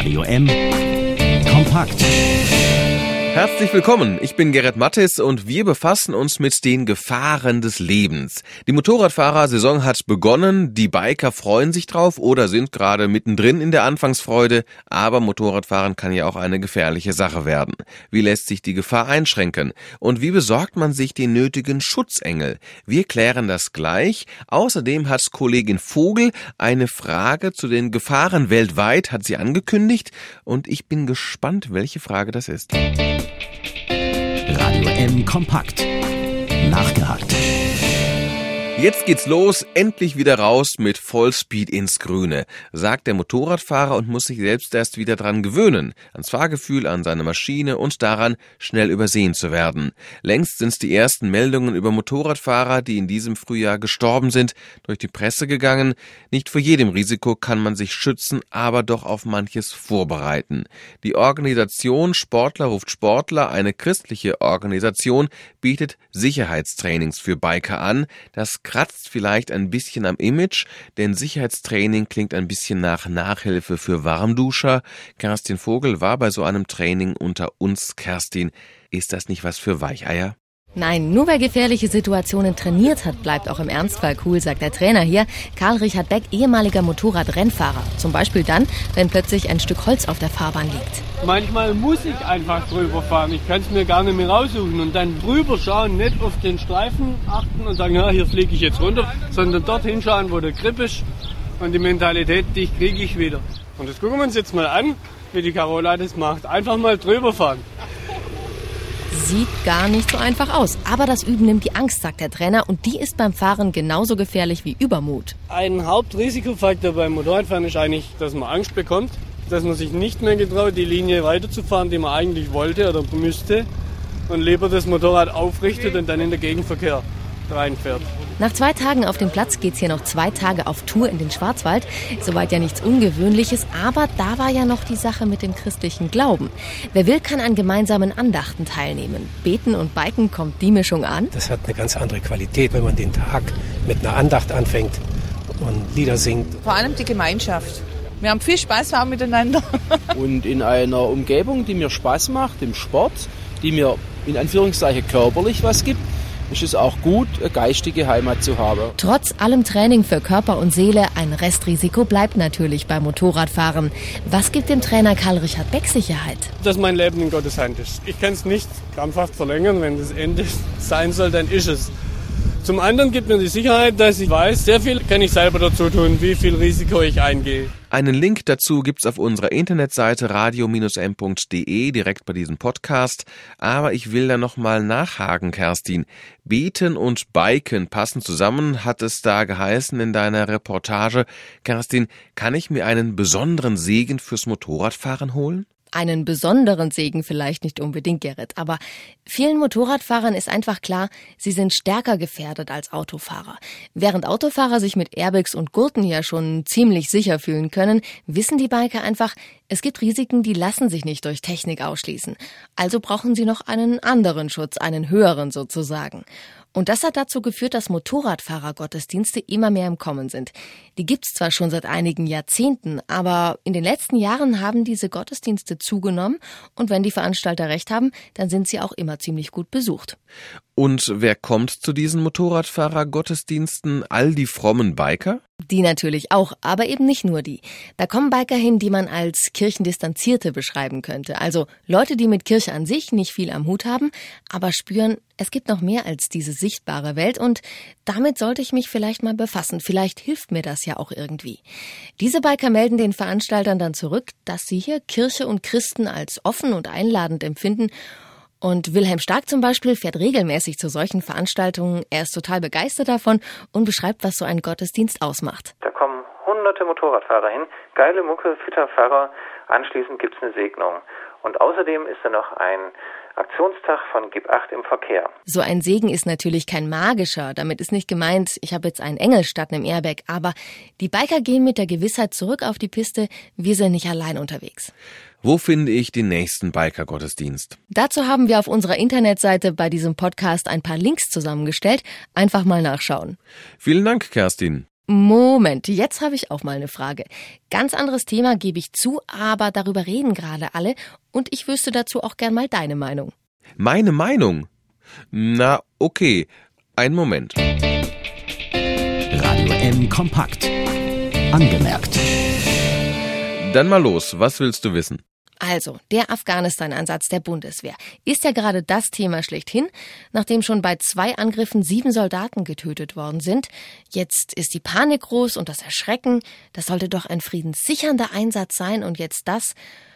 Radio M. Kompakt. Herzlich willkommen, ich bin Gerrit Mattis und wir befassen uns mit den Gefahren des Lebens. Die Motorradfahrer-Saison hat begonnen, die Biker freuen sich drauf oder sind gerade mittendrin in der Anfangsfreude, aber Motorradfahren kann ja auch eine gefährliche Sache werden. Wie lässt sich die Gefahr einschränken und wie besorgt man sich den nötigen Schutzengel? Wir klären das gleich. Außerdem hat Kollegin Vogel eine Frage zu den Gefahren weltweit, hat sie angekündigt und ich bin gespannt, welche Frage das ist. Radio M Kompakt. Nachgehakt. Jetzt geht's los, endlich wieder raus mit Vollspeed ins Grüne, sagt der Motorradfahrer und muss sich selbst erst wieder dran gewöhnen, ans Fahrgefühl, an seine Maschine und daran, schnell übersehen zu werden. Längst sind's die ersten Meldungen über Motorradfahrer, die in diesem Frühjahr gestorben sind, durch die Presse gegangen. Nicht vor jedem Risiko kann man sich schützen, aber doch auf manches vorbereiten. Die Organisation Sportler ruft Sportler, eine christliche Organisation, bietet Sicherheitstrainings für Biker an. Das kratzt vielleicht ein bisschen am Image, denn Sicherheitstraining klingt ein bisschen nach Nachhilfe für Warmduscher. Kerstin Vogel war bei so einem Training unter uns. Kerstin, ist das nicht was für Weicheier? Nein, nur wer gefährliche Situationen trainiert hat, bleibt auch im Ernstfall cool, sagt der Trainer hier, Karl-Richard Beck, ehemaliger Motorradrennfahrer. Zum Beispiel dann, wenn plötzlich ein Stück Holz auf der Fahrbahn liegt. Manchmal muss ich einfach drüber fahren, ich kann es mir gar nicht mehr raussuchen und dann drüber schauen, nicht auf den Streifen achten und sagen, ja, hier fliege ich jetzt runter, sondern dort hinschauen, wo der Grip ist und die Mentalität, die kriege ich wieder. Und das gucken wir uns jetzt mal an, wie die Carola das macht. Einfach mal drüber fahren. Sieht gar nicht so einfach aus. Aber das Üben nimmt die Angst, sagt der Trainer. Und die ist beim Fahren genauso gefährlich wie Übermut. Ein Hauptrisikofaktor beim Motorradfahren ist eigentlich, dass man Angst bekommt. Dass man sich nicht mehr getraut, die Linie weiterzufahren, die man eigentlich wollte oder müsste. Und lieber das Motorrad aufrichtet und dann in den Gegenverkehr reinfährt. Nach 2 Tagen auf dem Platz geht's hier noch 2 Tage auf Tour in den Schwarzwald. Soweit ja nichts Ungewöhnliches, aber da war ja noch die Sache mit dem christlichen Glauben. Wer will, kann an gemeinsamen Andachten teilnehmen. Beten und Biken, kommt die Mischung an? Das hat eine ganz andere Qualität, wenn man den Tag mit einer Andacht anfängt und Lieder singt. Vor allem die Gemeinschaft. Wir haben viel Spaß auch miteinander. Und in einer Umgebung, die mir Spaß macht, im Sport, die mir in Anführungszeichen körperlich was gibt, ist es auch gut, eine geistige Heimat zu haben. Trotz allem Training für Körper und Seele, ein Restrisiko bleibt natürlich beim Motorradfahren. Was gibt dem Trainer Karl-Richard Beck Sicherheit? Dass mein Leben in Gottes Hand ist. Ich kann es nicht krampfhaft verlängern. Wenn das Ende sein soll, dann ist es. Zum anderen gibt mir die Sicherheit, dass ich weiß, sehr viel kann ich selber dazu tun, wie viel Risiko ich eingehe. Einen Link dazu gibt's auf unserer Internetseite radio-m.de, direkt bei diesem Podcast. Aber ich will da nochmal nachhaken, Kerstin. Beten und Biken passen zusammen, hat es da geheißen in deiner Reportage. Kerstin, kann ich mir einen besonderen Segen fürs Motorradfahren holen? Einen besonderen Segen vielleicht nicht unbedingt, Gerrit, aber vielen Motorradfahrern ist einfach klar, sie sind stärker gefährdet als Autofahrer. Während Autofahrer sich mit Airbags und Gurten ja schon ziemlich sicher fühlen können, wissen die Biker einfach, es gibt Risiken, die lassen sich nicht durch Technik ausschließen. Also brauchen sie noch einen anderen Schutz, einen höheren sozusagen. Und das hat dazu geführt, dass Motorradfahrergottesdienste immer mehr im Kommen sind. Die gibt's zwar schon seit einigen Jahrzehnten, aber in den letzten Jahren haben diese Gottesdienste zugenommen und wenn die Veranstalter recht haben, dann sind sie auch immer ziemlich gut besucht. Und wer kommt zu diesen Motorradfahrer-Gottesdiensten? All die frommen Biker? Die natürlich auch, aber eben nicht nur die. Da kommen Biker hin, die man als Kirchendistanzierte beschreiben könnte. Also Leute, die mit Kirche an sich nicht viel am Hut haben, aber spüren, es gibt noch mehr als diese sichtbare Welt und damit sollte ich mich vielleicht mal befassen. Vielleicht hilft mir das ja auch irgendwie. Diese Biker melden den Veranstaltern dann zurück, dass sie hier Kirche und Christen als offen und einladend empfinden. Und Wilhelm Stark zum Beispiel fährt regelmäßig zu solchen Veranstaltungen. Er ist total begeistert davon und beschreibt, was so ein Gottesdienst ausmacht. Da kommen hunderte Motorradfahrer hin, geile Mucke, fitter Fahrer. Anschließend gibt's eine Segnung. Und außerdem ist da noch ein Aktionstag von Gib Acht im Verkehr. So ein Segen ist natürlich kein magischer. Damit ist nicht gemeint, ich habe jetzt einen Engel statt einem Airbag. Aber die Biker gehen mit der Gewissheit zurück auf die Piste, wir sind nicht allein unterwegs. Wo finde ich den nächsten Biker-Gottesdienst? Dazu haben wir auf unserer Internetseite bei diesem Podcast ein paar Links zusammengestellt. Einfach mal nachschauen. Vielen Dank, Kerstin. Moment, jetzt habe ich auch mal eine Frage. Ganz anderes Thema, gebe ich zu, aber darüber reden gerade alle und ich wüsste dazu auch gern mal deine Meinung. Meine Meinung? Na, okay. Einen Moment. Radio M Kompakt. Angemerkt. Dann mal los. Was willst du wissen? Also, der Afghanistan-Einsatz der Bundeswehr ist ja gerade das Thema schlechthin, nachdem schon bei 2 Angriffen 7 Soldaten getötet worden sind. Jetzt ist die Panik groß und das Erschrecken. Das sollte doch ein friedenssichernder Einsatz sein und jetzt das.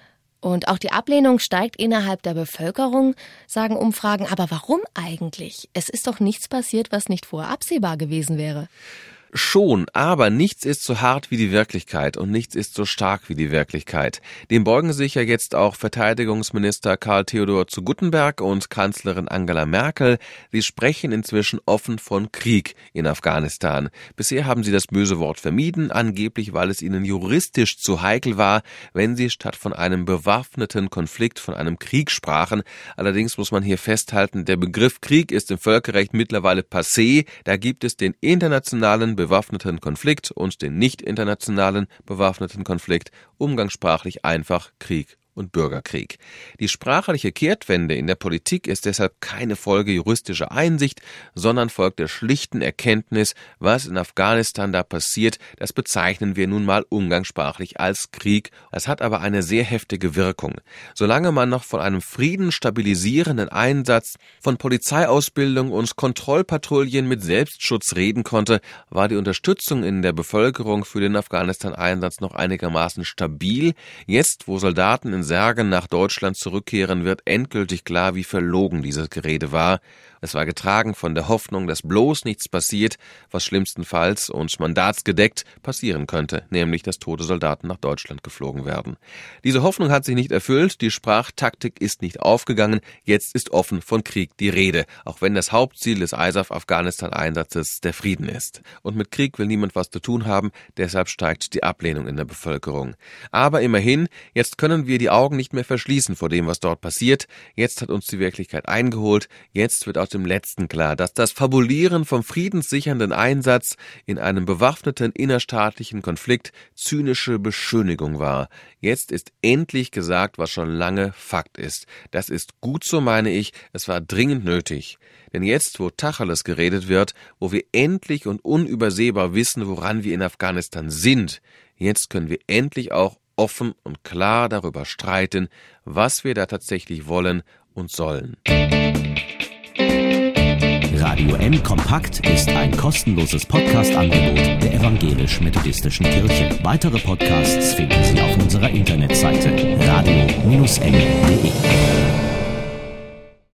Und auch die Ablehnung steigt innerhalb der Bevölkerung, sagen Umfragen. Aber warum eigentlich? Es ist doch nichts passiert, was nicht vorher absehbar gewesen wäre. Schon, aber nichts ist so hart wie die Wirklichkeit und nichts ist so stark wie die Wirklichkeit. Dem beugen sich ja jetzt auch Verteidigungsminister Karl Theodor zu Guttenberg und Kanzlerin Angela Merkel. Sie sprechen inzwischen offen von Krieg in Afghanistan. Bisher haben sie das böse Wort vermieden, angeblich weil es ihnen juristisch zu heikel war, wenn sie statt von einem bewaffneten Konflikt von einem Krieg sprachen. Allerdings muss man hier festhalten, der Begriff Krieg ist im Völkerrecht mittlerweile passé. Da gibt es den internationalen bewaffneten Konflikt und den nicht internationalen bewaffneten Konflikt, umgangssprachlich einfach Krieg und Bürgerkrieg. Die sprachliche Kehrtwende in der Politik ist deshalb keine Folge juristischer Einsicht, sondern folgt der schlichten Erkenntnis, was in Afghanistan da passiert, das bezeichnen wir nun mal umgangssprachlich als Krieg. Es hat aber eine sehr heftige Wirkung. Solange man noch von einem friedensstabilisierenden Einsatz, von Polizeiausbildung und Kontrollpatrouillen mit Selbstschutz reden konnte, war die Unterstützung in der Bevölkerung für den Afghanistan-Einsatz noch einigermaßen stabil. Jetzt, wo Soldaten in Särgen nach Deutschland zurückkehren, wird endgültig klar, wie verlogen dieses Gerede war. Es war getragen von der Hoffnung, dass bloß nichts passiert, was schlimmstenfalls und mandatsgedeckt passieren könnte, nämlich dass tote Soldaten nach Deutschland geflogen werden. Diese Hoffnung hat sich nicht erfüllt, die Sprachtaktik ist nicht aufgegangen, jetzt ist offen von Krieg die Rede, auch wenn das Hauptziel des ISAF-Afghanistan-Einsatzes der Frieden ist. Und mit Krieg will niemand was zu tun haben, deshalb steigt die Ablehnung in der Bevölkerung. Aber immerhin, jetzt können wir die Augen nicht mehr verschließen vor dem, was dort passiert. Jetzt hat uns die Wirklichkeit eingeholt, jetzt wird aus dem Letzten klar, dass das Fabulieren vom friedenssichernden Einsatz in einem bewaffneten innerstaatlichen Konflikt zynische Beschönigung war. Jetzt ist endlich gesagt, was schon lange Fakt ist. Das ist gut so, meine ich, es war dringend nötig. Denn jetzt, wo Tacheles geredet wird, wo wir endlich und unübersehbar wissen, woran wir in Afghanistan sind, jetzt können wir endlich auch offen und klar darüber streiten, was wir da tatsächlich wollen und sollen. Radio M Kompakt ist ein kostenloses Podcast-Angebot der Evangelisch-Methodistischen Kirche. Weitere Podcasts finden Sie auf unserer Internetseite radio-m.de.